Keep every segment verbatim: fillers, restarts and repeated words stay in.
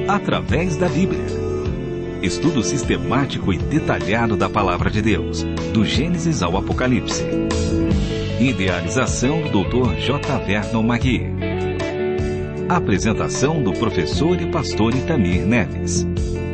através da Bíblia. Estudo sistemático e detalhado da Palavra de Deus, do Gênesis ao Apocalipse. Idealização do doutor J. Vernon Magui. Apresentação do professor e pastor Itamir Neves.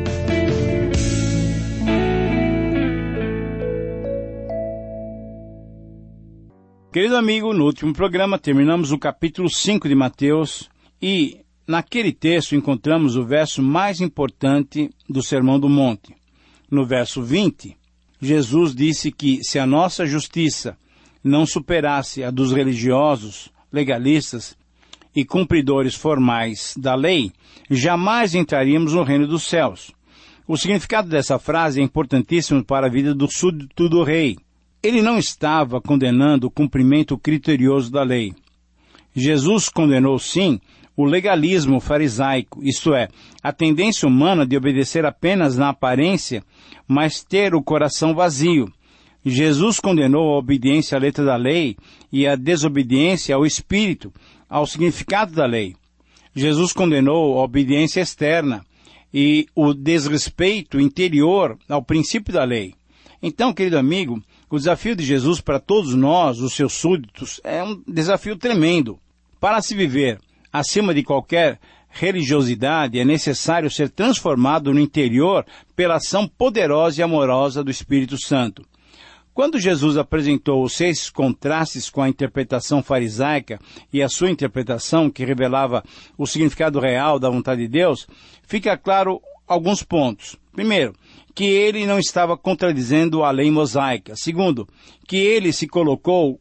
Querido amigo, no último programa terminamos o capítulo cinco de Mateus e naquele texto encontramos o verso mais importante do Sermão do Monte. No verso vinte, Jesus disse que se a nossa justiça não superasse a dos religiosos, legalistas e cumpridores formais da lei, jamais entraríamos no reino dos céus. O significado dessa frase é importantíssimo para a vida do súdito do rei. Ele não estava condenando o cumprimento criterioso da lei. Jesus condenou, sim, o legalismo farisaico, isto é, a tendência humana de obedecer apenas na aparência, mas ter o coração vazio. Jesus condenou a obediência à letra da lei e a desobediência ao espírito, ao significado da lei. Jesus condenou a obediência externa e o desrespeito interior ao princípio da lei. Então, querido amigo, o desafio de Jesus para todos nós, os seus súditos, é um desafio tremendo. Para se viver acima de qualquer religiosidade, é necessário ser transformado no interior pela ação poderosa e amorosa do Espírito Santo. Quando Jesus apresentou os seis contrastes com a interpretação farisaica e a sua interpretação, que revelava o significado real da vontade de Deus, fica claro alguns pontos. Primeiro, que ele não estava contradizendo a lei mosaica. Segundo, que ele se colocou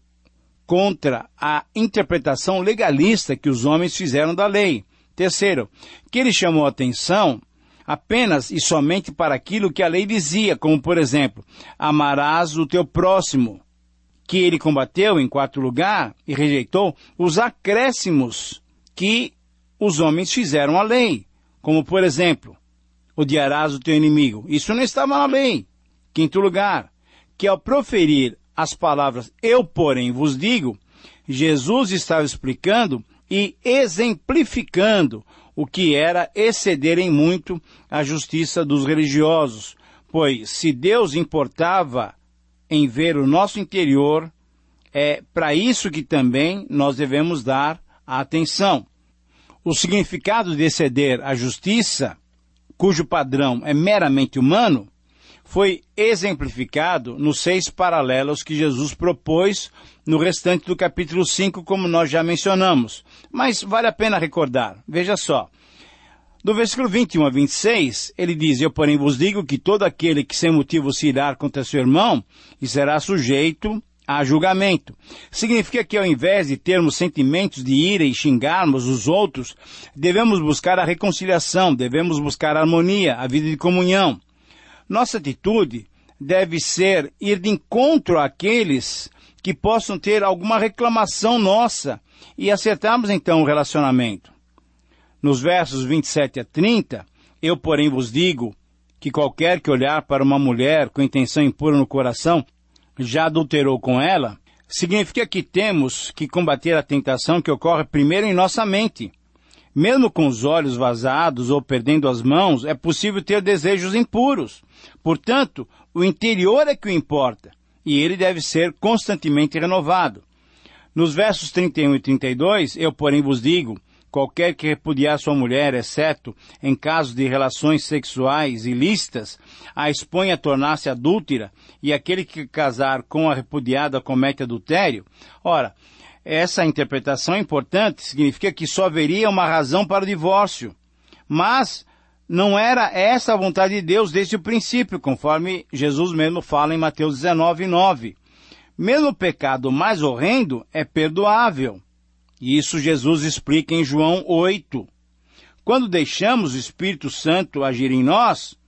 contra a interpretação legalista que os homens fizeram da lei. Terceiro, que ele chamou a atenção apenas e somente para aquilo que a lei dizia, como, por exemplo, amarás o teu próximo. Que ele combateu, em quarto lugar, e rejeitou os acréscimos que os homens fizeram à lei, como, por exemplo, odiarás o teu inimigo. Isso não estava na lei. Quinto lugar, que ao proferir as palavras, eu, porém, vos digo, Jesus estava explicando e exemplificando o que era exceder em muito a justiça dos religiosos, pois se Deus importava em ver o nosso interior, é para isso que também nós devemos dar a atenção. O significado de exceder a justiça, cujo padrão é meramente humano, foi exemplificado nos seis paralelos que Jesus propôs no restante do capítulo cinco, como nós já mencionamos. Mas vale a pena recordar. Veja só. Do versículo vinte e um a vinte e seis, ele diz, eu porém vos digo que todo aquele que sem motivo se irar contra seu irmão, e será sujeito a julgamento. Significa que ao invés de termos sentimentos de ira e xingarmos os outros, devemos buscar a reconciliação, devemos buscar a harmonia, a vida de comunhão. Nossa atitude deve ser ir de encontro àqueles que possam ter alguma reclamação nossa e acertarmos então o relacionamento. Nos versos vinte e sete a trinta, eu porém vos digo que qualquer que olhar para uma mulher com intenção impura no coração já adulterou com ela, significa que temos que combater a tentação que ocorre primeiro em nossa mente. Mesmo com os olhos vazados ou perdendo as mãos, é possível ter desejos impuros. Portanto, o interior é que o importa, e ele deve ser constantemente renovado. Nos versos trinta e um e trinta e dois, eu porém vos digo, qualquer que repudiar sua mulher, exceto em casos de relações sexuais ilícitas, a expõe a tornar-se adúltera, e aquele que casar com a repudiada comete adultério. Ora, essa interpretação é importante, significa que só haveria uma razão para o divórcio. Mas não era essa a vontade de Deus desde o princípio, conforme Jesus mesmo fala em Mateus dezenove, nove. Mesmo o pecado mais horrendo é perdoável. E isso Jesus explica em João oito. Quando deixamos o Espírito Santo agir em nós,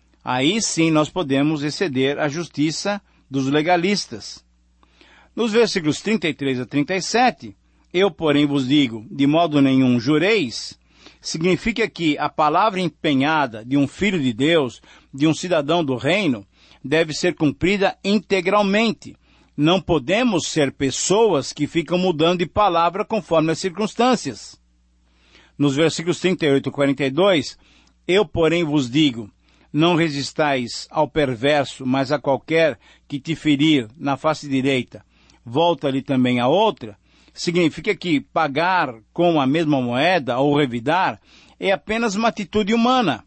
aí sim nós podemos exceder a justiça dos legalistas. Nos versículos trinta e três a trinta e sete, eu, porém, vos digo, de modo nenhum jureis, significa que a palavra empenhada de um filho de Deus, de um cidadão do reino, deve ser cumprida integralmente. Não podemos ser pessoas que ficam mudando de palavra conforme as circunstâncias. Nos versículos trinta e oito e quarenta e dois, Eu, porém, vos digo, não resistais ao perverso, mas a qualquer que te ferir na face direita, volta-lhe também a outra, significa que pagar com a mesma moeda ou revidar é apenas uma atitude humana.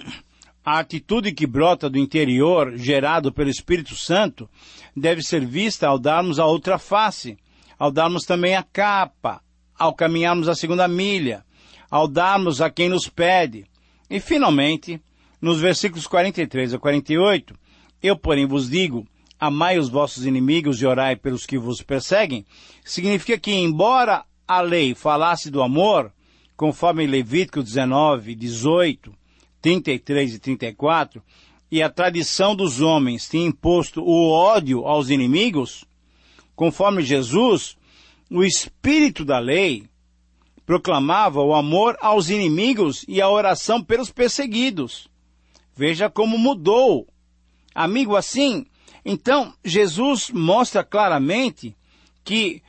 A atitude que brota do interior, gerado pelo Espírito Santo, deve ser vista ao darmos a outra face, ao darmos também a capa, ao caminharmos a segunda milha, ao darmos a quem nos pede. E, finalmente, nos versículos quarenta e três a quarenta e oito, eu, porém, vos digo, amai os vossos inimigos e orai pelos que vos perseguem, significa que, embora a lei falasse do amor, conforme Levítico dezenove, dezoito, trinta e três e trinta e quatro, e a tradição dos homens tinha imposto o ódio aos inimigos, conforme Jesus, o espírito da lei proclamava o amor aos inimigos e a oração pelos perseguidos. Veja como mudou. Amigo, assim, então Jesus mostra claramente que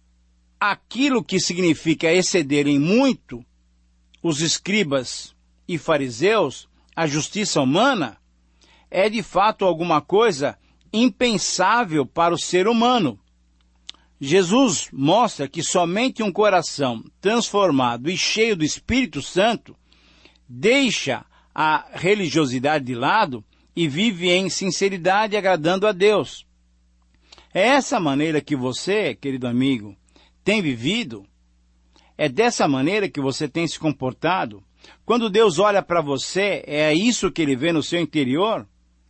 aquilo que significa exceder em muito os escribas e fariseus, a justiça humana, é de fato alguma coisa impensável para o ser humano. Jesus mostra que somente um coração transformado e cheio do Espírito Santo deixa a religiosidade de lado e vive em sinceridade agradando a Deus. É essa maneira que você, querido amigo, tem vivido? É dessa maneira que você tem se comportado? Quando Deus olha para você, é isso que Ele vê no seu interior?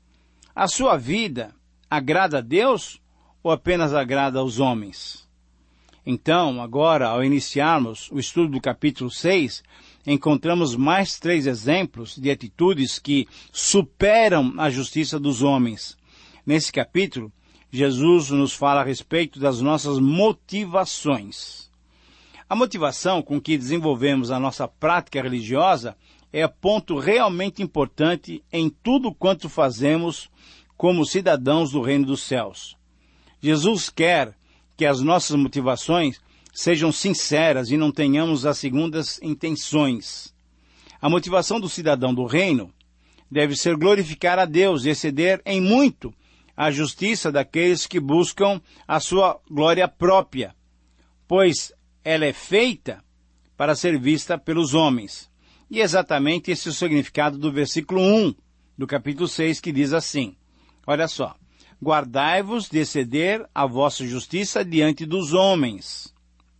A sua vida agrada a Deus ou apenas agrada aos homens? Então, agora, ao iniciarmos o estudo do capítulo seis, encontramos mais três exemplos de atitudes que superam a justiça dos homens. Nesse capítulo, Jesus nos fala a respeito das nossas motivações. A motivação com que desenvolvemos a nossa prática religiosa é ponto realmente importante em tudo quanto fazemos como cidadãos do reino dos céus. Jesus quer que as nossas motivações sejam sinceras e não tenhamos as segundas intenções. A motivação do cidadão do reino deve ser glorificar a Deus e exceder em muito a justiça daqueles que buscam a sua glória própria, pois ela é feita para ser vista pelos homens. E exatamente esse é o significado do versículo um do capítulo seis, que diz assim, olha só, guardai-vos de exceder a vossa justiça diante dos homens.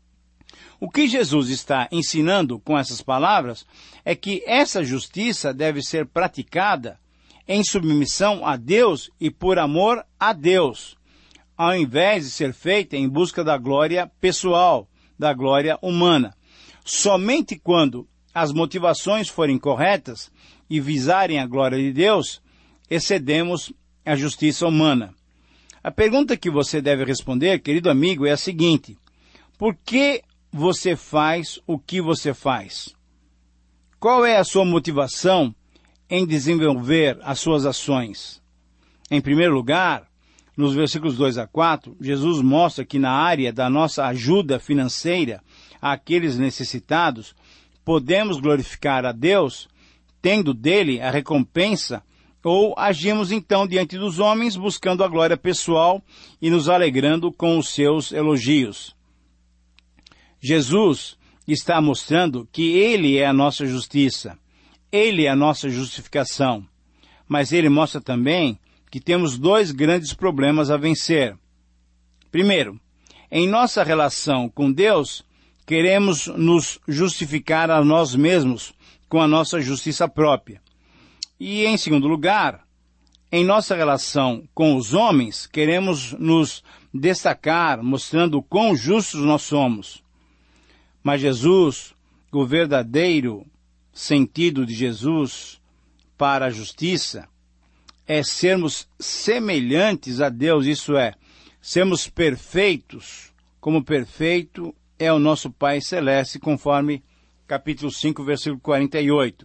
O que Jesus está ensinando com essas palavras é que essa justiça deve ser praticada em submissão a Deus e por amor a Deus, ao invés de ser feita em busca da glória pessoal, da glória humana. Somente quando as motivações forem corretas e visarem a glória de Deus, excedemos a justiça humana. A pergunta que você deve responder, querido amigo, é a seguinte: por que você faz o que você faz? Qual é a sua motivação em desenvolver as suas ações? Em primeiro lugar, nos versículos dois a quatro, Jesus mostra que na área da nossa ajuda financeira àqueles necessitados, podemos glorificar a Deus, tendo dele a recompensa, ou agimos então diante dos homens buscando a glória pessoal e nos alegrando com os seus elogios. Jesus está mostrando que Ele é a nossa justiça, Ele é a nossa justificação, mas Ele mostra também que temos dois grandes problemas a vencer. Primeiro, em nossa relação com Deus, queremos nos justificar a nós mesmos com a nossa justiça própria. E, em segundo lugar, em nossa relação com os homens, queremos nos destacar, mostrando o quão justos nós somos. Mas Jesus, o verdadeiro sentido de Jesus para a justiça, é sermos semelhantes a Deus, isso é, sermos perfeitos, como perfeito é o nosso Pai Celeste, conforme capítulo cinco, versículo quarenta e oito.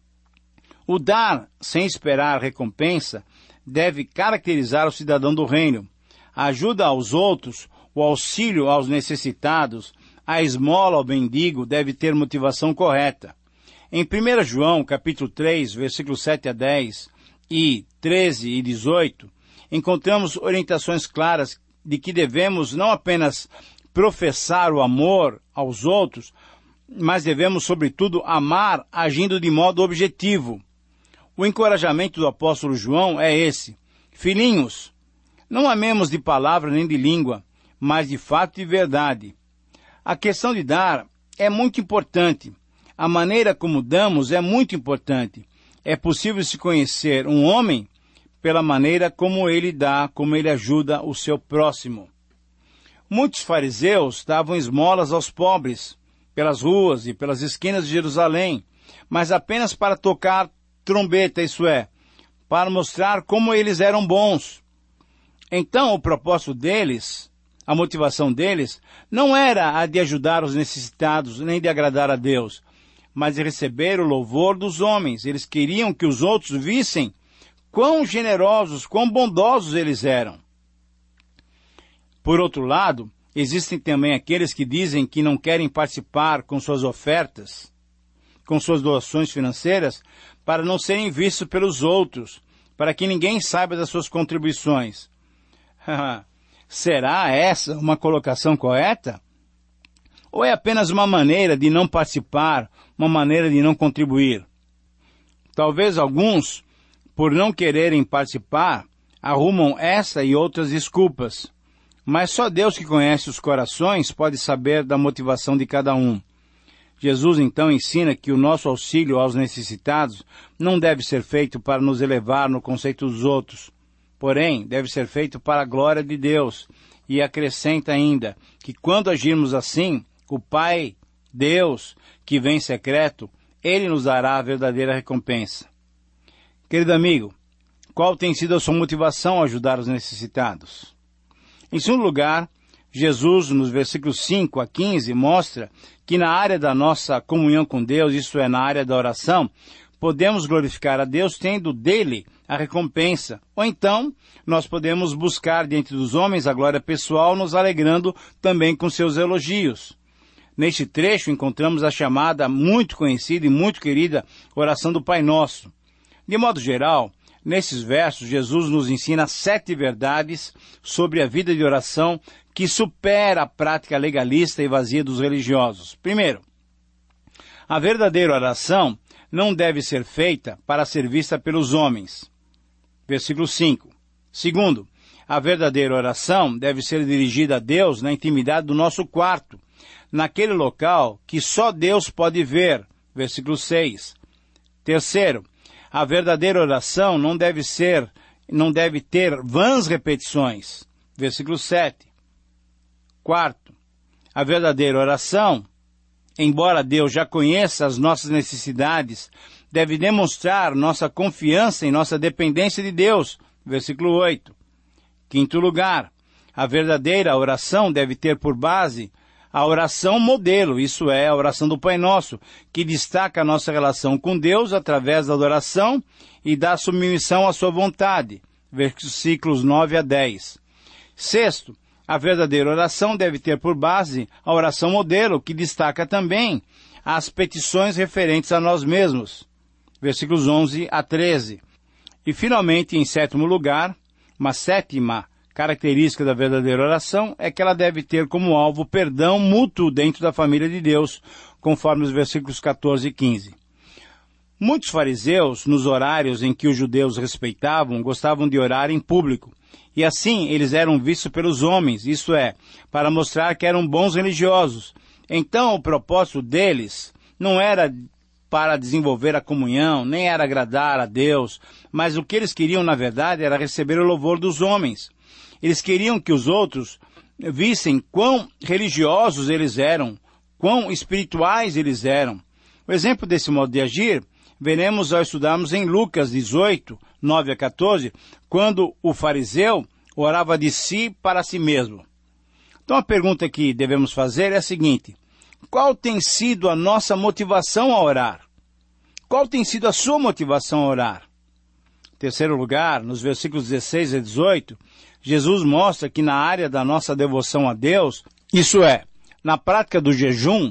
O dar sem esperar recompensa deve caracterizar o cidadão do reino. A ajuda aos outros, o auxílio aos necessitados, a esmola ao mendigo deve ter motivação correta. Em primeiro João, capítulo três, versículos sete a dez e treze e dezoito, encontramos orientações claras de que devemos não apenas professar o amor aos outros, mas devemos, sobretudo, amar agindo de modo objetivo. O encorajamento do apóstolo João é esse: filhinhos, não amemos de palavra nem de língua, mas de fato e verdade. A questão de dar é muito importante. A maneira como damos é muito importante. É possível se conhecer um homem pela maneira como ele dá, como ele ajuda o seu próximo. Muitos fariseus davam esmolas aos pobres, pelas ruas e pelas esquinas de Jerusalém, mas apenas para tocar trombeta, isso é, para mostrar como eles eram bons. Então, o propósito deles, a motivação deles, não era a de ajudar os necessitados, nem de agradar a Deus, mas de receber o louvor dos homens. Eles queriam que os outros vissem quão generosos, quão bondosos eles eram. Por outro lado, existem também aqueles que dizem que não querem participar com suas ofertas, com suas doações financeiras, para não serem vistos pelos outros, para que ninguém saiba das suas contribuições. Será essa uma colocação correta? Ou é apenas uma maneira de não participar, uma maneira de não contribuir? Talvez alguns, por não quererem participar, arrumam essa e outras desculpas. Mas só Deus, que conhece os corações, pode saber da motivação de cada um. Jesus então ensina que o nosso auxílio aos necessitados não deve ser feito para nos elevar no conceito dos outros, porém deve ser feito para a glória de Deus, e acrescenta ainda que quando agirmos assim, o Pai, Deus, que vem em secreto, Ele nos dará a verdadeira recompensa. Querido amigo, qual tem sido a sua motivação a ajudar os necessitados? Em segundo lugar, Jesus, nos versículos cinco a quinze, mostra que na área da nossa comunhão com Deus, isso é, na área da oração, podemos glorificar a Deus tendo dele a recompensa. Ou então, nós podemos buscar diante dos homens a glória pessoal, nos alegrando também com seus elogios. Neste trecho, encontramos a chamada muito conhecida e muito querida oração do Pai Nosso. De modo geral, nesses versos, Jesus nos ensina sete verdades sobre a vida de oração que supera a prática legalista e vazia dos religiosos. Primeiro, a verdadeira oração não deve ser feita para ser vista pelos homens. Versículo cinco. Segundo, a verdadeira oração deve ser dirigida a Deus na intimidade do nosso quarto, naquele local que só Deus pode ver. Versículo seis. Terceiro, a verdadeira oração não deve ser, não deve ter vãs repetições. Versículo sete. Quarto, a verdadeira oração, embora Deus já conheça as nossas necessidades, deve demonstrar nossa confiança em nossa dependência de Deus. Versículo oito. Quinto lugar, a verdadeira oração deve ter por base a oração modelo, isso é, a oração do Pai Nosso, que destaca a nossa relação com Deus através da adoração e da submissão à sua vontade. Versículos nove a dez. Sexto, a verdadeira oração deve ter por base a oração modelo, que destaca também as petições referentes a nós mesmos. Versículos onze a treze. E, finalmente, em sétimo lugar, uma sétima característica da verdadeira oração é que ela deve ter como alvo o perdão mútuo dentro da família de Deus, conforme os versículos catorze e quinze. Muitos fariseus, nos horários em que os judeus respeitavam, gostavam de orar em público. E assim eles eram vistos pelos homens, isto é, para mostrar que eram bons religiosos. Então o propósito deles não era para desenvolver a comunhão, nem era agradar a Deus, mas o que eles queriam, na verdade, era receber o louvor dos homens. Eles queriam que os outros vissem quão religiosos eles eram, quão espirituais eles eram. O exemplo desse modo de agir veremos ao estudarmos em Lucas dezoito, nove a quatorze, quando o fariseu orava de si para si mesmo. Então a pergunta que devemos fazer é a seguinte: qual tem sido a nossa motivação a orar? Qual tem sido a sua motivação a orar? Em terceiro lugar, nos versículos dezesseis a dezoito, Jesus mostra que na área da nossa devoção a Deus, isso é, na prática do jejum,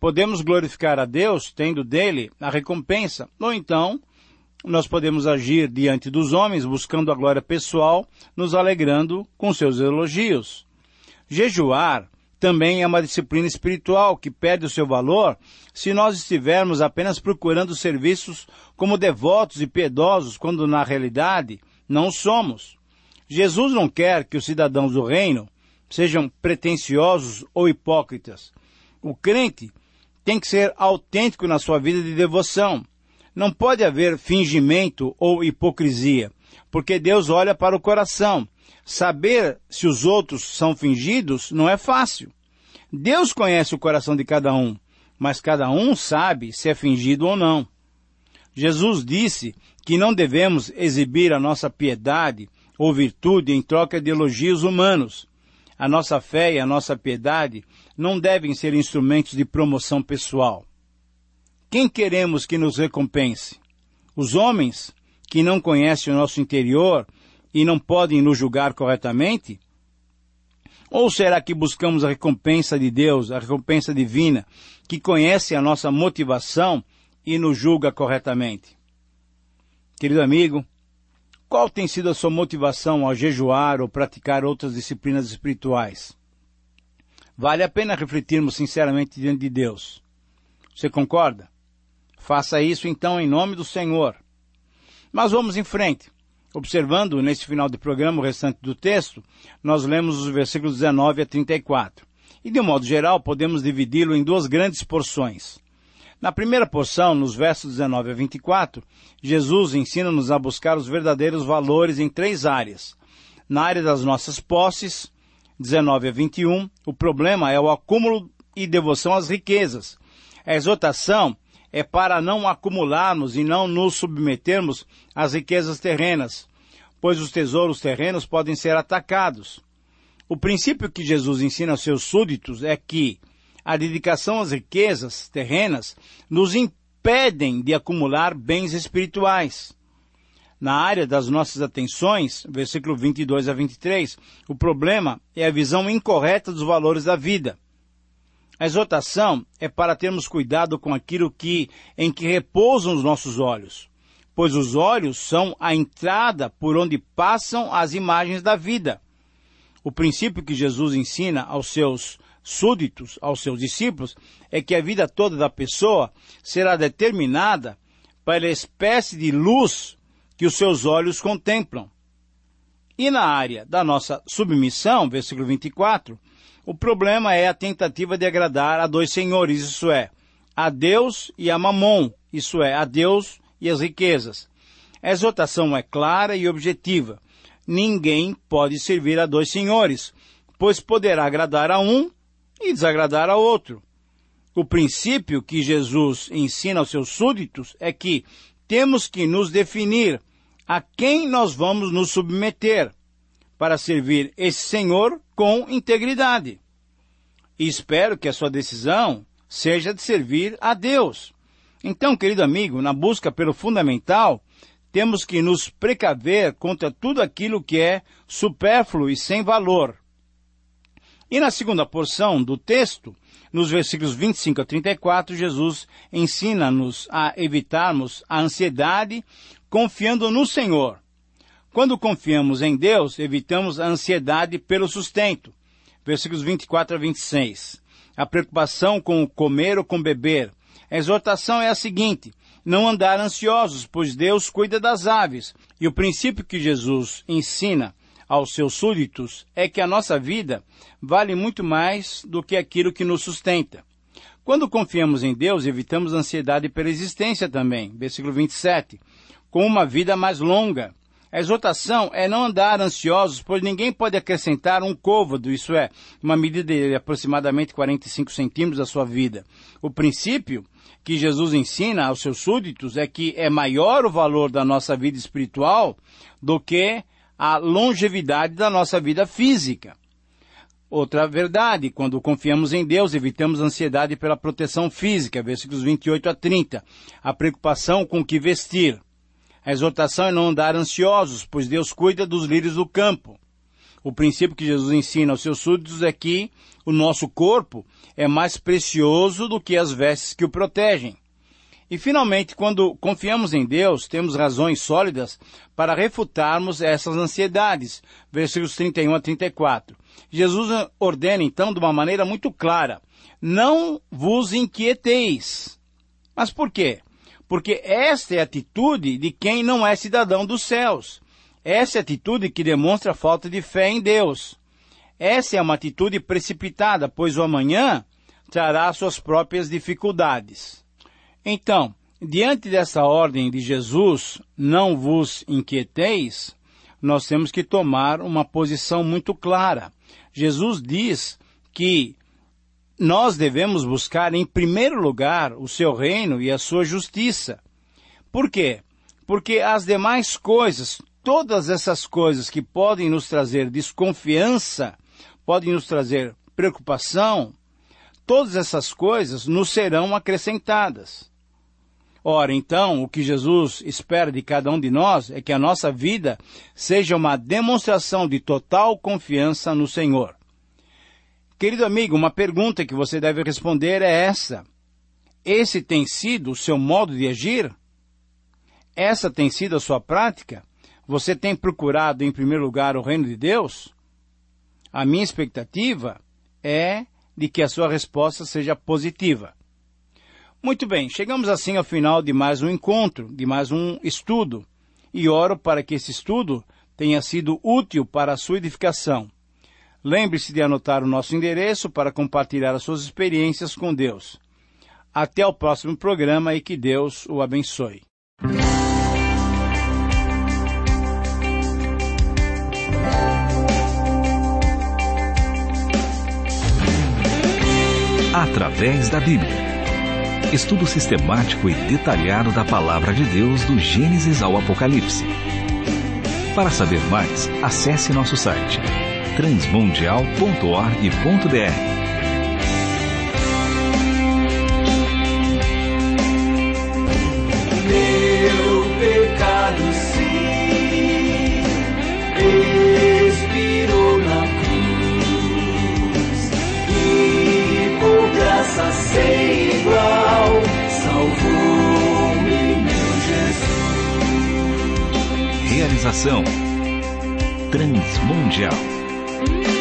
Podemos glorificar a Deus tendo dele a recompensa, ou então nós podemos agir diante dos homens buscando a glória pessoal, nos alegrando com seus elogios. Jejuar também é uma disciplina espiritual que perde o seu valor se nós estivermos apenas procurando serviços como devotos e piedosos, quando na realidade não somos. Jesus não quer que os cidadãos do reino sejam pretensiosos ou hipócritas. O crente tem que ser autêntico na sua vida de devoção. Não pode haver fingimento ou hipocrisia, porque Deus olha para o coração. Saber se os outros são fingidos não é fácil. Deus conhece o coração de cada um, mas cada um sabe se é fingido ou não. Jesus disse que não devemos exibir a nossa piedade ou virtude em troca de elogios humanos. A nossa fé e a nossa piedade não devem ser instrumentos de promoção pessoal. Quem queremos que nos recompense? Os homens que não conhecem o nosso interior e não podem nos julgar corretamente? Ou será que buscamos a recompensa de Deus, a recompensa divina, que conhece a nossa motivação e nos julga corretamente? Querido amigo, qual tem sido a sua motivação ao jejuar ou praticar outras disciplinas espirituais? Vale a pena refletirmos sinceramente diante de Deus. Você concorda? Faça isso então em nome do Senhor. Mas vamos em frente. Observando nesse final do programa o restante do texto, nós lemos os versículos dezenove a trinta e quatro. E de um modo geral podemos dividi-lo em duas grandes porções. Na primeira porção, nos versos dezenove a vinte e quatro, Jesus ensina-nos a buscar os verdadeiros valores em três áreas. Na área das nossas posses, dezenove a vinte e um, o problema é o acúmulo e devoção às riquezas. A exortação é para não acumularmos e não nos submetermos às riquezas terrenas, pois os tesouros terrenos podem ser atacados. O princípio que Jesus ensina aos seus súditos é que a dedicação às riquezas terrenas nos impedem de acumular bens espirituais. Na área das nossas atenções, versículo vinte e dois a vinte e três, o problema é a visão incorreta dos valores da vida. A exortação é para termos cuidado com aquilo que, em que repousam os nossos olhos, pois os olhos são a entrada por onde passam as imagens da vida. O princípio que Jesus ensina aos seus súditos, aos seus discípulos, é que a vida toda da pessoa será determinada pela espécie de luz que os seus olhos contemplam. E na área da nossa submissão, versículo vinte e quatro, o problema é a tentativa de agradar a dois senhores, isso é, a Deus e a Mamon, isso é, a Deus e as riquezas. A exortação é clara e objetiva. Ninguém pode servir a dois senhores, pois poderá agradar a um e desagradar a outro. O princípio que Jesus ensina aos seus súditos é que temos que nos definir a quem nós vamos nos submeter para servir esse Senhor com integridade. E espero que a sua decisão seja de servir a Deus. Então, querido amigo, na busca pelo fundamental, temos que nos precaver contra tudo aquilo que é supérfluo e sem valor. E na segunda porção do texto, nos versículos vinte e cinco a trinta e quatro, Jesus ensina-nos a evitarmos a ansiedade confiando no Senhor. Quando confiamos em Deus, evitamos a ansiedade pelo sustento. Versículos vinte e quatro a vinte e seis. A preocupação com o comer ou com beber. A exortação é a seguinte: não andar ansiosos, pois Deus cuida das aves. E o princípio que Jesus ensina aos seus súditos é que a nossa vida vale muito mais do que aquilo que nos sustenta. Quando confiamos em Deus, evitamos a ansiedade pela existência também. Versículo vinte e sete. Com uma vida mais longa. A exortação é não andar ansiosos, pois ninguém pode acrescentar um côvado, isso é, uma medida de aproximadamente quarenta e cinco centímetros da sua vida. O princípio que Jesus ensina aos seus súditos é que é maior o valor da nossa vida espiritual do que a longevidade da nossa vida física. Outra verdade, quando confiamos em Deus, evitamos ansiedade pela proteção física, versículos vinte e oito a trinta, a preocupação com o que vestir. A exortação é não andar ansiosos, pois Deus cuida dos lírios do campo. O princípio que Jesus ensina aos seus súditos é que o nosso corpo é mais precioso do que as vestes que o protegem. E, finalmente, quando confiamos em Deus, temos razões sólidas para refutarmos essas ansiedades. Versículos trinta e um a trinta e quatro. Jesus ordena, então, de uma maneira muito clara: não vos inquieteis. Mas por quê? Porque esta é a atitude de quem não é cidadão dos céus. Essa é a atitude que demonstra a falta de fé em Deus. Essa é uma atitude precipitada, pois o amanhã trará suas próprias dificuldades. Então, diante dessa ordem de Jesus, não vos inquieteis, nós temos que tomar uma posição muito clara. Jesus diz que nós devemos buscar em primeiro lugar o seu reino e a sua justiça. Por quê? Porque as demais coisas, todas essas coisas que podem nos trazer desconfiança, podem nos trazer preocupação, todas essas coisas nos serão acrescentadas. Ora, então, o que Jesus espera de cada um de nós é que a nossa vida seja uma demonstração de total confiança no Senhor. Querido amigo, uma pergunta que você deve responder é essa: esse tem sido o seu modo de agir? Essa tem sido a sua prática? Você tem procurado em primeiro lugar o reino de Deus? A minha expectativa é de que a sua resposta seja positiva. Muito bem, chegamos assim ao final de mais um encontro, de mais um estudo, e oro para que esse estudo tenha sido útil para a sua edificação. Lembre-se de anotar o nosso endereço para compartilhar as suas experiências com Deus. Até o próximo programa e que Deus o abençoe. Através da Bíblia. Estudo sistemático e detalhado da Palavra de Deus do Gênesis ao Apocalipse. Para saber mais, acesse nosso site transmundial ponto org ponto br. Meu pecado sim expirou na cruz e por graça sem igual salvou-me meu Jesus. Realização Transmundial.